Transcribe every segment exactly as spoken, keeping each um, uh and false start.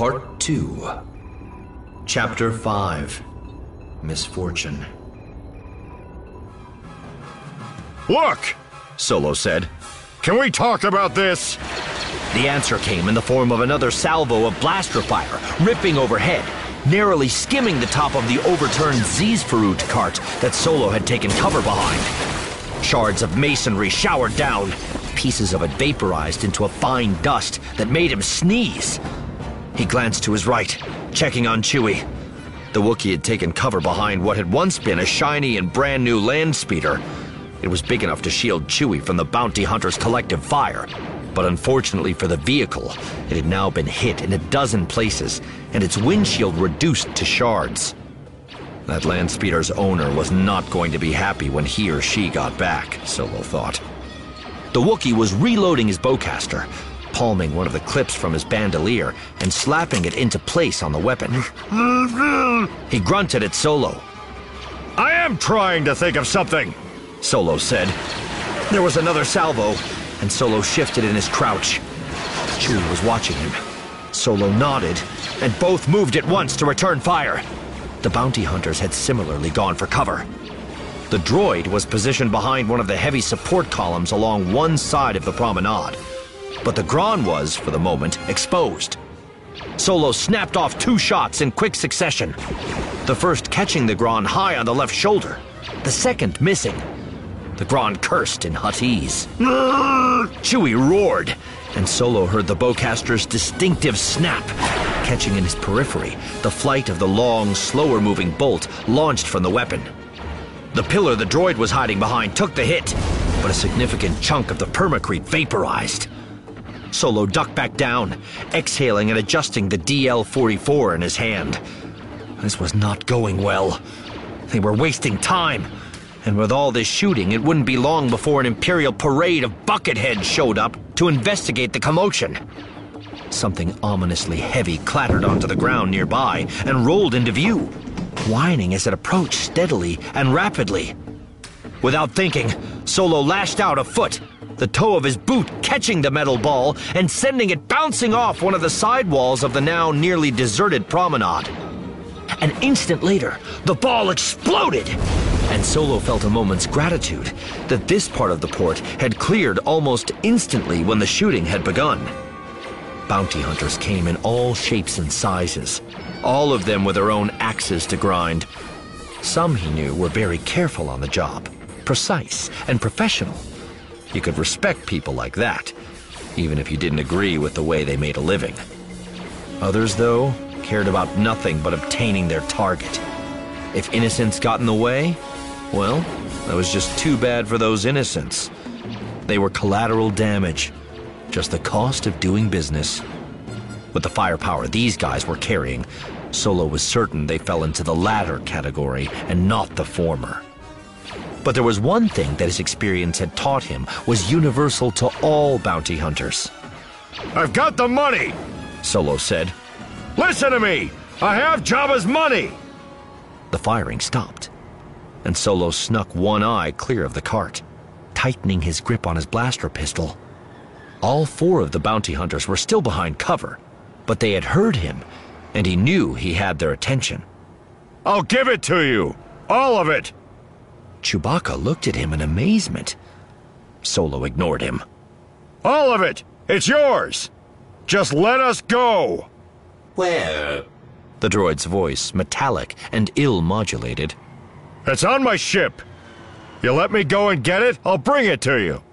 Part two. Chapter five. Misfortune. Look! Solo said. Can we talk about this? The answer came in the form of another salvo of blaster fire, ripping overhead, narrowly skimming the top of the overturned Zizfarut cart that Solo had taken cover behind. Shards of masonry showered down, pieces of it vaporized into a fine dust that made him sneeze. He glanced to his right, checking on Chewie. The Wookiee had taken cover behind what had once been a shiny and brand new land speeder. It was big enough to shield Chewie from the bounty hunter's collective fire. But unfortunately for the vehicle, it had now been hit in a dozen places, and its windshield reduced to shards. That land speeder's owner was not going to be happy when he or she got back, Solo thought. The Wookiee was reloading his bowcaster, palming one of the clips from his bandolier and slapping it into place on the weapon. He grunted at Solo. I am trying to think of something, Solo said. There was another salvo, and Solo shifted in his crouch. Chewie was watching him. Solo nodded, and both moved at once to return fire. The bounty hunters had similarly gone for cover. The droid was positioned behind one of the heavy support columns along one side of the promenade, but the Gron was, for the moment, exposed. Solo snapped off two shots in quick succession, the first catching the Gron high on the left shoulder, the second missing. The Gron cursed in Huttese. Chewie roared, and Solo heard the bowcaster's distinctive snap, catching in his periphery the flight of the long, slower-moving bolt launched from the weapon. The pillar the droid was hiding behind took the hit, but a significant chunk of the permacrete vaporized. Solo ducked back down, exhaling and adjusting the D L forty-four in his hand. This was not going well. They were wasting time. And with all this shooting, it wouldn't be long before an Imperial parade of bucketheads showed up to investigate the commotion. Something ominously heavy clattered onto the ground nearby and rolled into view, whining as it approached steadily and rapidly. Without thinking, Solo lashed out a foot, the toe of his boot catching the metal ball and sending it bouncing off one of the side walls of the now nearly deserted promenade. An instant later, the ball exploded, and Solo felt a moment's gratitude that this part of the port had cleared almost instantly when the shooting had begun. Bounty hunters came in all shapes and sizes, all of them with their own axes to grind. Some, he knew, were very careful on the job, precise and professional. You could respect people like that, even if you didn't agree with the way they made a living. Others, though, cared about nothing but obtaining their target. If innocence got in the way, well, that was just too bad for those innocents. They were collateral damage, just the cost of doing business. With the firepower these guys were carrying, Solo was certain they fell into the latter category and not the former. But there was one thing that his experience had taught him was universal to all bounty hunters. I've got the money, Solo said. Listen to me! I have Jabba's money! The firing stopped, and Solo snuck one eye clear of the cart, tightening his grip on his blaster pistol. All four of the bounty hunters were still behind cover, but they had heard him, and he knew he had their attention. I'll give it to you! All of it! Chewbacca looked at him in amazement. Solo ignored him. All of it! It's yours! Just let us go! Where? The droid's voice, metallic and ill-modulated. It's on my ship. You let me go and get it, I'll bring it to you.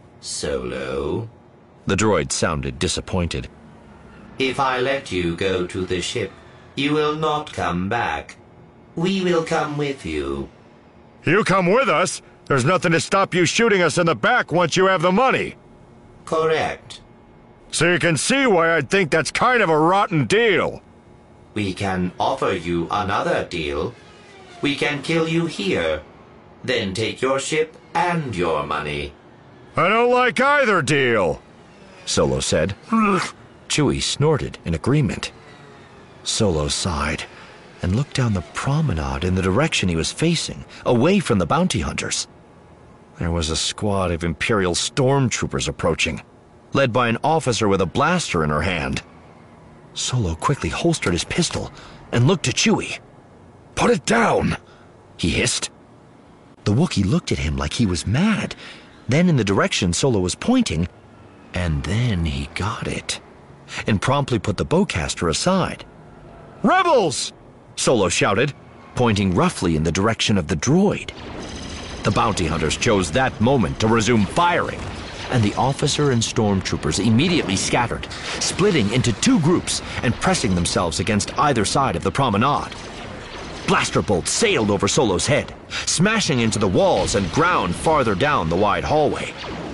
Solo? The droid sounded disappointed. If I let you go to the ship, you will not come back. We will come with you. You come with us? There's nothing to stop you shooting us in the back once you have the money. Correct. So you can see why I'd think that's kind of a rotten deal. We can offer you another deal. We can kill you here, then take your ship and your money. I don't like either deal, Solo said. Chewie snorted in agreement. Solo sighed and looked down the promenade in the direction he was facing, away from the bounty hunters. There was a squad of Imperial stormtroopers approaching, led by an officer with a blaster in her hand. Solo quickly holstered his pistol and looked at Chewie. "Put it down," he hissed. The Wookiee looked at him like he was mad, then in the direction Solo was pointing, and then he got it, and promptly put the bowcaster aside. "Rebels!" Solo shouted, pointing roughly in the direction of the droid. The bounty hunters chose that moment to resume firing, and the officer and stormtroopers immediately scattered, splitting into two groups and pressing themselves against either side of the promenade. Blaster bolts sailed over Solo's head, smashing into the walls and ground farther down the wide hallway.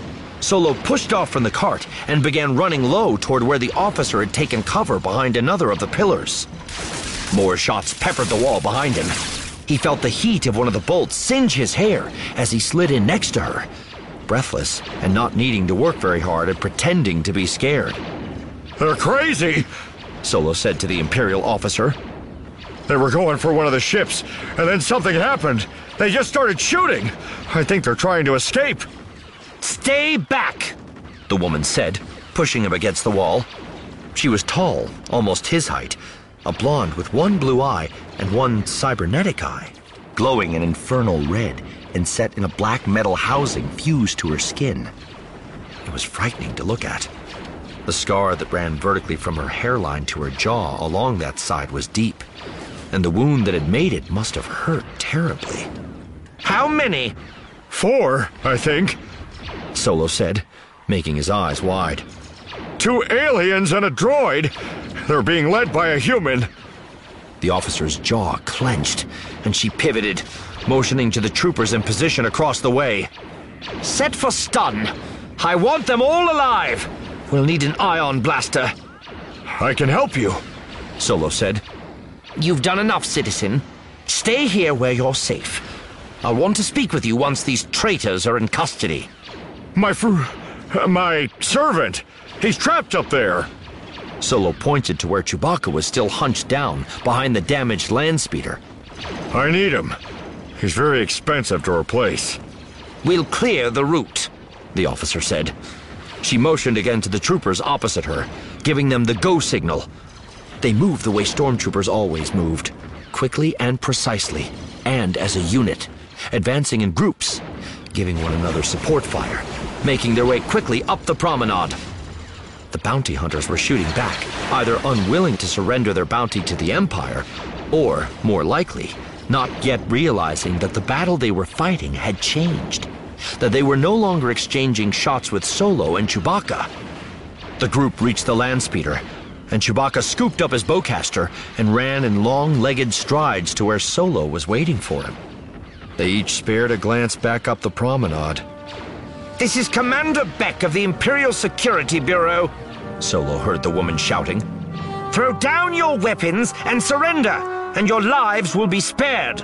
Solo pushed off from the cart and began running low toward where the officer had taken cover behind another of the pillars. More shots peppered the wall behind him. He felt the heat of one of the bolts singe his hair as he slid in next to her, breathless and not needing to work very hard at pretending to be scared. "They're crazy," Solo said to the Imperial officer. "They were going for one of the ships, and then something happened. They just started shooting. I think they're trying to escape." "Stay back," the woman said, pushing him against the wall. She was tall, almost his height, a blonde with one blue eye and one cybernetic eye, glowing an infernal red and set in a black metal housing fused to her skin. It was frightening to look at. The scar that ran vertically from her hairline to her jaw along that side was deep, and the wound that had made it must have hurt terribly. "How many?" "Four, I think," Solo said, making his eyes wide. "Two aliens and a droid. They're being led by a human." The officer's jaw clenched, and she pivoted, motioning to the troopers in position across the way. "Set for stun. I want them all alive. We'll need an ion blaster." "I can help you," Solo said. "You've done enough, citizen. Stay here where you're safe. I'll want to speak with you once these traitors are in custody." My fr... my servant. He's trapped up there." Solo pointed to where Chewbacca was still hunched down behind the damaged land speeder. "I need him. He's very expensive to replace." "We'll clear the route," the officer said. She motioned again to the troopers opposite her, giving them the go signal. They moved the way stormtroopers always moved, quickly and precisely, and as a unit, advancing in groups, giving one another support fire, making their way quickly up the promenade. The bounty hunters were shooting back, either unwilling to surrender their bounty to the Empire, or, more likely, not yet realizing that the battle they were fighting had changed, that they were no longer exchanging shots with Solo and Chewbacca. The group reached the land speeder, and Chewbacca scooped up his bowcaster and ran in long-legged strides to where Solo was waiting for him. They each spared a glance back up the promenade. "This is Commander Beck of the Imperial Security Bureau," Solo heard the woman shouting. "Throw down your weapons and surrender, and your lives will be spared."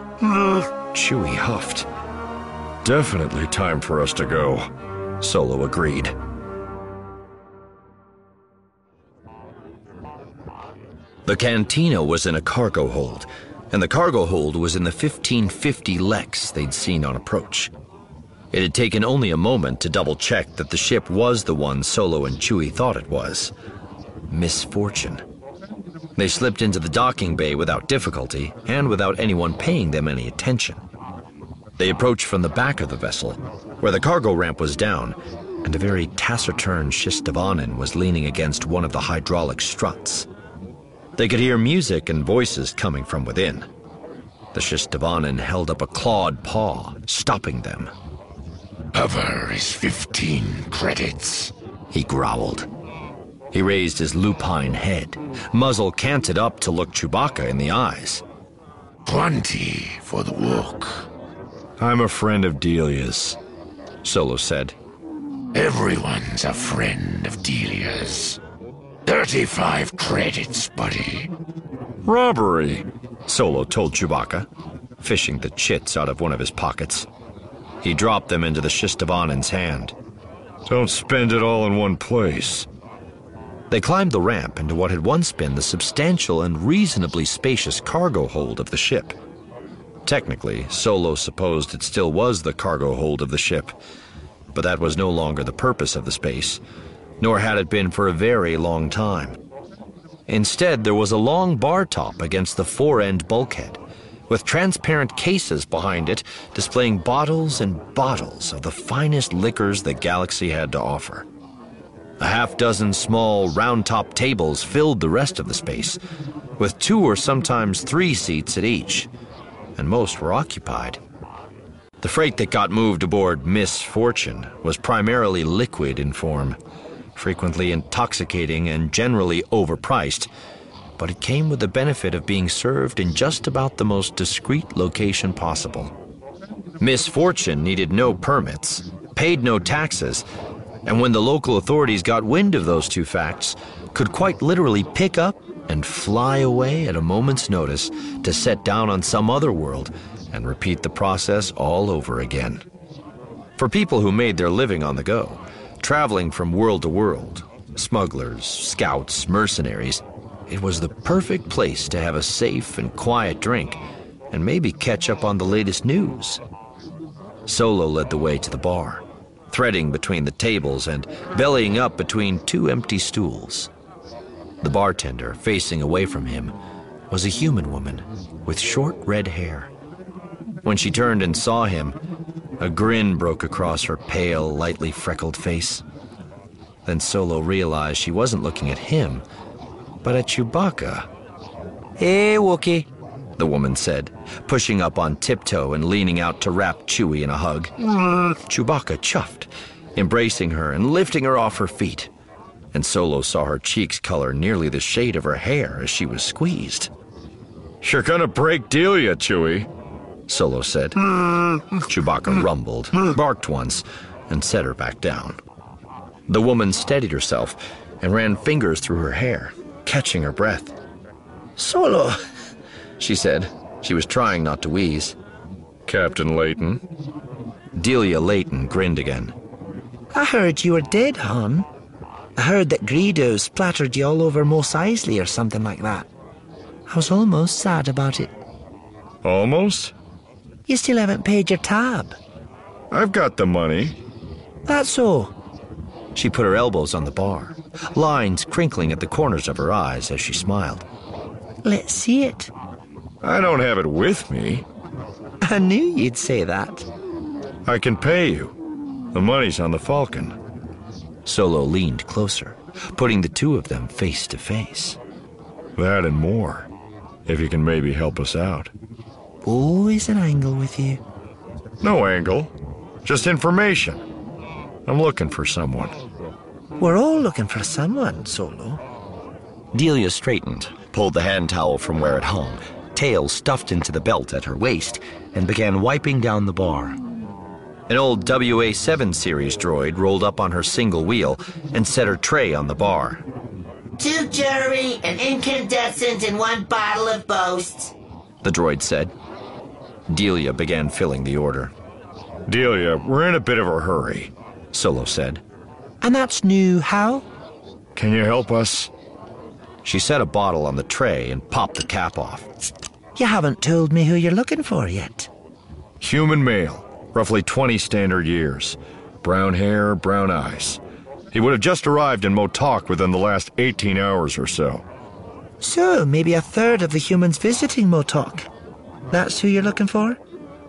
Chewie huffed. "Definitely time for us to go," Solo agreed. The cantina was in a cargo hold, and the cargo hold was in the fifteen fifty Lex they'd seen on approach. It had taken only a moment to double-check that the ship was the one Solo and Chewie thought it was. Misfortune. They slipped into the docking bay without difficulty, and without anyone paying them any attention. They approached from the back of the vessel, where the cargo ramp was down, and a very taciturn Shistavanin was leaning against one of the hydraulic struts. They could hear music and voices coming from within. The Shistavanin held up a clawed paw, stopping them. "Cover is fifteen credits," he growled. He raised his lupine head, muzzle canted up to look Chewbacca in the eyes. "Twenty for the walk." "I'm a friend of Delia's," Solo said. "Everyone's a friend of Delia's. Thirty-five credits, buddy." "Robbery," Solo told Chewbacca, fishing the chits out of one of his pockets. He dropped them into the Shistavanin's hand. "Don't spend it all in one place." They climbed the ramp into what had once been the substantial and reasonably spacious cargo hold of the ship. Technically, Solo supposed it still was the cargo hold of the ship, but that was no longer the purpose of the space, nor had it been for a very long time. Instead, there was a long bar top against the fore-end bulkhead, with transparent cases behind it displaying bottles and bottles of the finest liquors the galaxy had to offer. A half dozen small, round-top tables filled the rest of the space, with two or sometimes three seats at each, and most were occupied. The freight that got moved aboard Miss Fortune was primarily liquid in form, frequently intoxicating and generally overpriced, but it came with the benefit of being served in just about the most discreet location possible. Miss Fortune needed no permits, paid no taxes, and when the local authorities got wind of those two facts, could quite literally pick up and fly away at a moment's notice to set down on some other world and repeat the process all over again. For people who made their living on the go, traveling from world to world, smugglers, scouts, mercenaries, it was the perfect place to have a safe and quiet drink and maybe catch up on the latest news. Solo led the way to the bar, threading between the tables and bellying up between two empty stools. The bartender, facing away from him, was a human woman with short red hair. When she turned and saw him, a grin broke across her pale, lightly freckled face. Then Solo realized she wasn't looking at him, but at Chewbacca. "Hey, Wookie," the woman said, pushing up on tiptoe and leaning out to wrap Chewie in a hug. Chewbacca chuffed, embracing her and lifting her off her feet, and Solo saw her cheeks color nearly the shade of her hair as she was squeezed. You're gonna break Delia, Chewie, Solo said. Chewbacca rumbled, barked once, and set her back down. The woman steadied herself and ran fingers through her hair, catching her breath. "Solo," she said. She was trying not to wheeze. Captain Layton. Delia Layton grinned again. "I heard you were dead, hon. I heard that Greedo splattered you all over Mos Eisley or something like that. I was almost sad about it." Almost? "You still haven't paid your tab." I've got the money. "That's so." She put her elbows on the bar, lines crinkling at the corners of her eyes as she smiled. "Let's see it." I don't have it with me. "I knew you'd say that." I can pay you. The money's on the Falcon. Solo leaned closer, putting the two of them face to face. That and more, if you can maybe help us out. Always an angle with you. No angle, just information. I'm looking for someone. We're all looking for someone, Solo. Delia straightened, pulled the hand towel from where it hung, tail stuffed into the belt at her waist, and began wiping down the bar. An old W A seven series droid rolled up on her single wheel and set her tray on the bar. "Two jewelry, an incandescent, and one bottle of Boast," the droid said. Delia began filling the order. Delia, we're in a bit of a hurry, Solo said. "And that's new how?" Can you help us? She set a bottle on the tray and popped the cap off. "You haven't told me who you're looking for yet." Human male, roughly twenty standard years. Brown hair, brown eyes. He would have just arrived in Motok within the last eighteen hours or so. "So, maybe a third of the humans visiting Motok. That's who you're looking for?"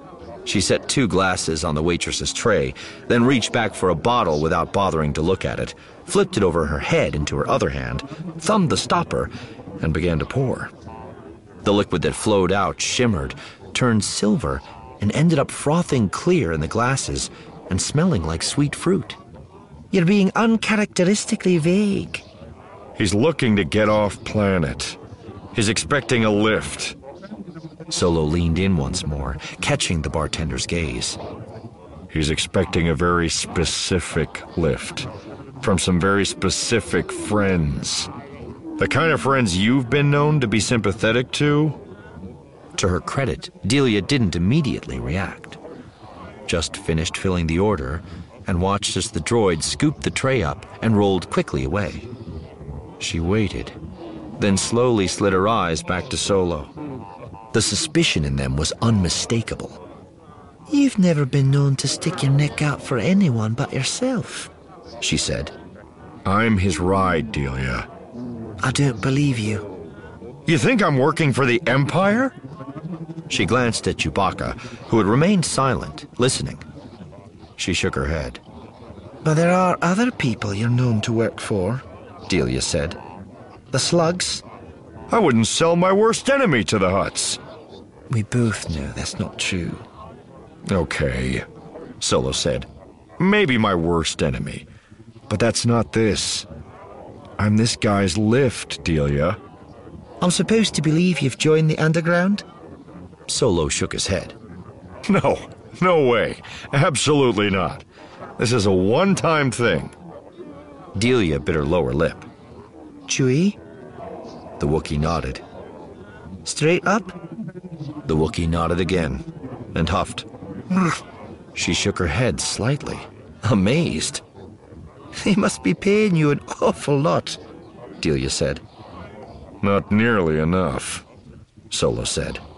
She set two glasses on the waitress's tray, then reached back for a bottle without bothering to look at it, flipped it over her head into her other hand, thumbed the stopper, and began to pour. The liquid that flowed out shimmered, turned silver, and ended up frothing clear in the glasses and smelling like sweet fruit. "You're being uncharacteristically vague." He's looking to get off planet. He's expecting a lift. Solo leaned in once more, catching the bartender's gaze. He's expecting a very specific lift. From some very specific friends. The kind of friends you've been known to be sympathetic to? To her credit, Delia didn't immediately react. Just finished filling the order and watched as the droid scooped the tray up and rolled quickly away. She waited, then slowly slid her eyes back to Solo. The suspicion in them was unmistakable. "You've never been known to stick your neck out for anyone but yourself," she said. I'm his ride, Delia. I don't believe you. You think I'm working for the Empire? She glanced at Chewbacca, who had remained silent, listening. She shook her head. But there are other people you're known to work for, Delia said. the Slugs. I wouldn't sell my worst enemy to the Hutts. We both know that's not true. Okay, Solo said. Maybe my worst enemy. But that's not this. I'm this guy's lift, Delia. I'm supposed to believe you've joined the underground? Solo shook his head. No, no way. Absolutely not. This is a one-time thing. Delia bit her lower lip. Chewie? The Wookiee nodded. Straight up? The Wookiee nodded again and huffed. She shook her head slightly, amazed. They must be paying you an awful lot, Delia said. Not nearly enough, Solo said.